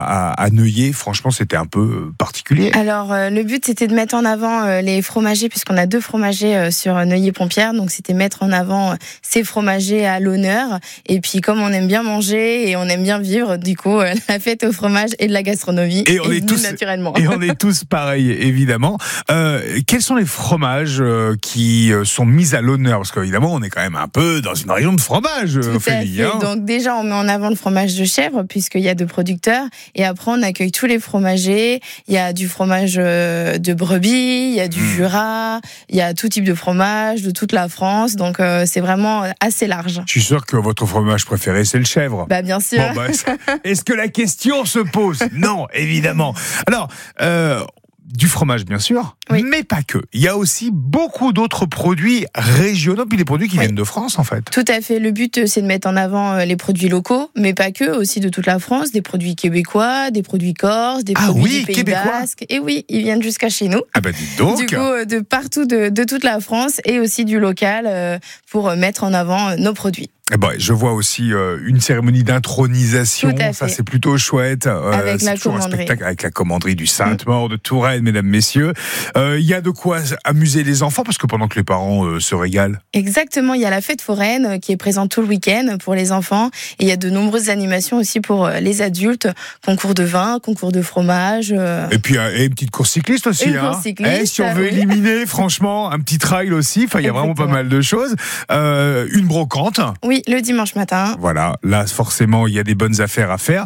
à Neuilly, franchement, c'était un peu particulier. Alors, le but, c'était de mettre en avant les fromagers, puisqu'on a 2 fromagers sur Neuilly-Pompière. Donc, c'était mettre en avant ces fromagers à l'honneur. Et puis, comme on aime bien manger et on aime bien vivre, du coup, la fête au fromage et de la gastronomie. Et on est tous naturellement. Et on est tous pareils, évidemment. Quels sont les fromages qui sont mis à l'honneur? Parce qu'évidemment, on est quand même un peu dans une région de fromage, Ophélie. Donc déjà, on met en avant le fromage de chèvre, puisqu'il y a 2 producteurs. Et après, on accueille tous les fromagers. Il y a du fromage de brebis, il y a du Jura, il y a tout type de fromage de toute la France. Donc c'est vraiment assez large. Je suis sûr que votre fromage préféré, c'est le chèvre. Bah bien sûr. Bon, est-ce que la question se pose? Non, évidemment. Alors, du fromage, bien sûr, oui. Mais pas que. Il y a aussi beaucoup d'autres produits régionaux, puis des produits qui viennent de France, en fait. Tout à fait. Le but, c'est de mettre en avant les produits locaux, mais pas que, aussi de toute la France, des produits québécois, des produits corses, des produits du Pays Basque. Et oui, ils viennent jusqu'à chez nous. Ah bah dites donc. Du coup, de partout, de toute la France, et aussi du local, pour mettre en avant nos produits. Je vois aussi une cérémonie d'intronisation, ça c'est plutôt chouette. Avec la commanderie. Un spectacle avec la commanderie du Sainte-Maure de Touraine, mesdames, messieurs. Il y a de quoi amuser les enfants, parce que pendant que les parents se régalent. Exactement, il y a la fête foraine qui est présente tout le week-end pour les enfants. Et il y a de nombreuses animations aussi pour les adultes, concours de vin, concours de fromage. Et puis une petite course cycliste aussi. Une course cycliste, si on veut éliminer, franchement, un petit trail aussi. Enfin, il y a vraiment pas mal de choses. Une brocante. Oui. Le dimanche matin. Voilà, là forcément il y a des bonnes affaires à faire.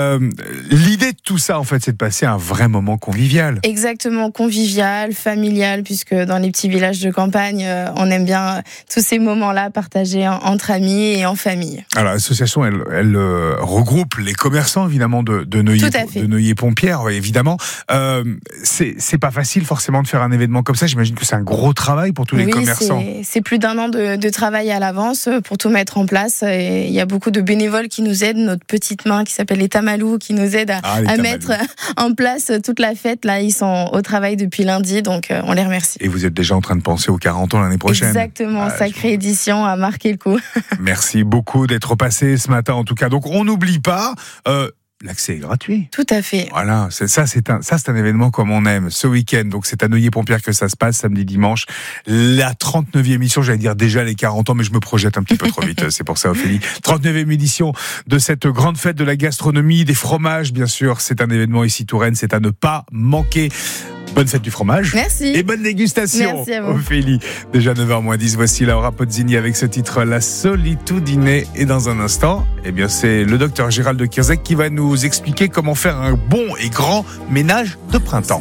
L'idée de tout ça en fait, c'est de passer un vrai moment convivial. Exactement, convivial, familial, puisque dans les petits villages de campagne, on aime bien tous ces moments-là partagés entre amis et en famille. Alors l'association, elle regroupe les commerçants évidemment de Neuilly-Pompière, évidemment. C'est pas facile forcément de faire un événement comme ça. J'imagine que c'est un gros travail pour tous les commerçants. C'est plus d'1 an de travail à l'avance pour tout mettre en place, et il y a beaucoup de bénévoles qui nous aident, notre petite main qui s'appelle les Tamalous qui nous aide à mettre en place toute la fête. Là, ils sont au travail depuis lundi, donc on les remercie. Et vous êtes déjà en train de penser aux 40 ans l'année prochaine. Exactement, sacrée édition à marquer le coup. Merci beaucoup d'être passé ce matin en tout cas. Donc on n'oublie pas... l'accès est gratuit. Tout à fait. Voilà, c'est un événement comme on aime. Ce week-end, donc c'est à Neuilly-Pompière que ça se passe, samedi, dimanche. La 39e émission, j'allais dire déjà les 40 ans, mais je me projette un petit peu trop vite. C'est pour ça, Ophélie. 39e édition de cette grande fête de la gastronomie, des fromages, bien sûr. C'est un événement ici, Touraine, c'est à ne pas manquer. Bonne fête du fromage. Merci. Et bonne dégustation. Merci à vous. Ophélie. Déjà 9h-10, voici Laura Pozzini avec ce titre La Solitudine. Et dans un instant, c'est le docteur Gérald de Kierzek qui va nous expliquer comment faire un bon et grand ménage de printemps.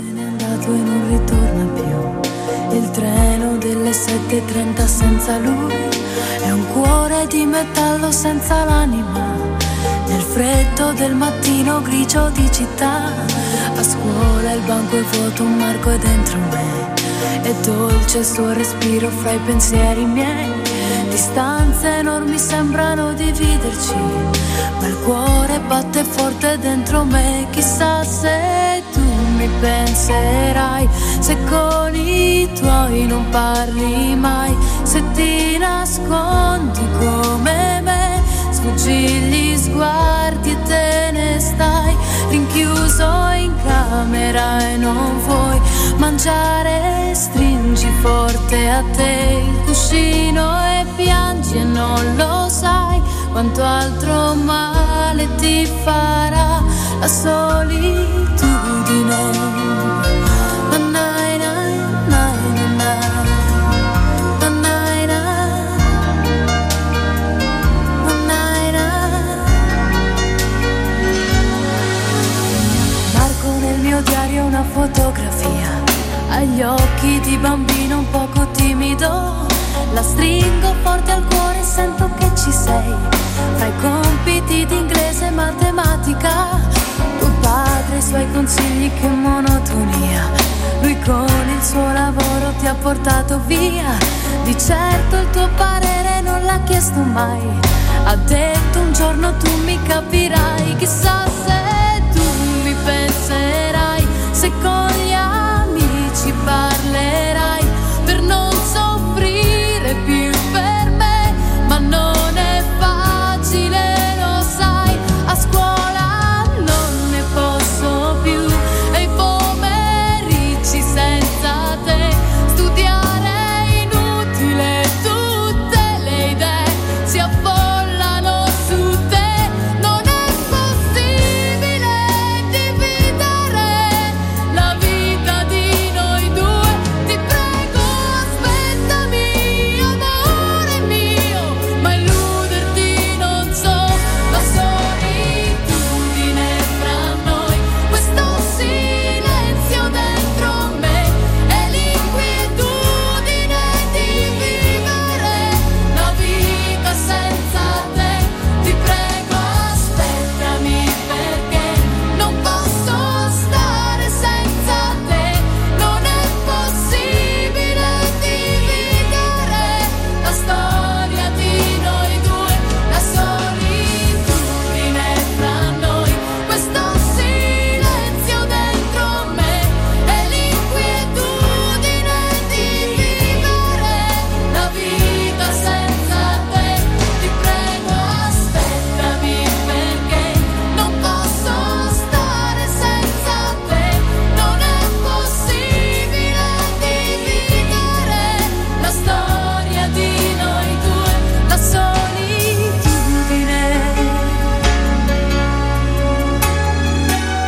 Il treno delle 7:30 senza lui è un cuore di metallo senza l'anima. Nel freddo del mattino grigio di città, a scuola il banco è vuoto, un marco è dentro me. È dolce il suo respiro fra i pensieri miei. Distanze enormi sembrano dividerci, ma il cuore batte forte dentro me. Chissà se tu mi penserai, se con i tuoi non parli mai, se ti nascondi come me, sfuggi gli sguardi e te ne stai rinchiuso in camera e non vuoi mangiare, stringi forte a te il cuscino e piangi e non lo sai quanto altro male ti farà la solitudine. Una fotografia agli occhi di bambino un poco timido, la stringo forte al cuore e sento che ci sei, fra i compiti di inglese e matematica, tuo padre e i suoi consigli, che monotonia, lui con il suo lavoro ti ha portato via, di certo il tuo parere non l'ha chiesto mai, ha detto un giorno tu mi capirai, chissà se tu mi penserai, se con gli amici parlerai, per non soffrire più per me, ma non è facile, lo sai, a scuola non ne puoi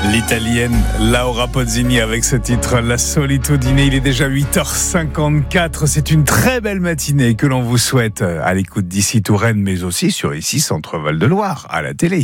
L'italienne Laura Pozzini avec ce titre La Solitudine. Il est déjà 8h54. C'est une très belle matinée que l'on vous souhaite à l'écoute d'ici Touraine, mais aussi sur ici Centre Val de Loire à la télé.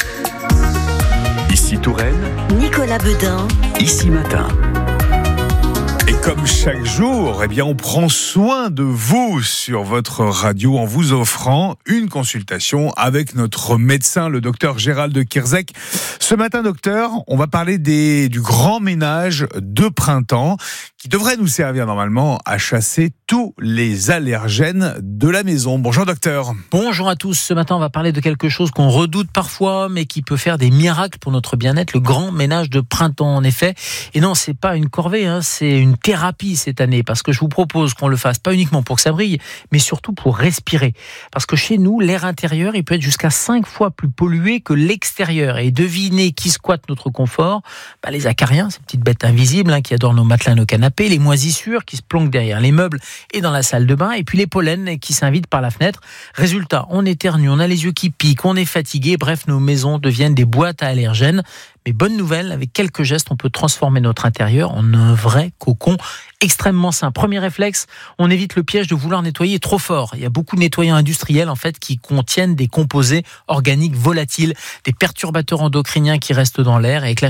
Ici Touraine, Nicolas Bedain, Ici Matin. Et comme chaque jour, on prend soin de vous sur votre radio en vous offrant une consultation avec notre médecin, le docteur Gérald de Kirzek. Ce matin, docteur, on va parler du grand ménage de printemps qui devrait nous servir normalement à chasser tous les allergènes de la maison. Bonjour docteur. Bonjour à tous. Ce matin, on va parler de quelque chose qu'on redoute parfois, mais qui peut faire des miracles pour notre bien-être, le grand ménage de printemps, en effet. Et non, c'est pas une corvée, c'est une thérapie cette année, parce que je vous propose qu'on le fasse pas uniquement pour que ça brille, mais surtout pour respirer. Parce que chez nous, l'air intérieur, il peut être jusqu'à 5 fois plus pollué que l'extérieur. Et devinez qui squatte notre confort ? Les acariens, ces petites bêtes invisibles qui adorent nos matelas, nos canapés, les moisissures qui se planquent derrière les meubles et dans la salle de bain, et puis les pollens qui s'invitent par la fenêtre. Résultat, on éternue, on a les yeux qui piquent, on est fatigué, bref, nos maisons deviennent des boîtes à allergènes. Mais bonne nouvelle, avec quelques gestes, on peut transformer notre intérieur en un vrai cocon extrêmement sain. Premier réflexe, on évite le piège de vouloir nettoyer trop fort. Il y a beaucoup de nettoyants industriels qui contiennent des composés organiques volatiles, des perturbateurs endocriniens qui restent dans l'air, et avec la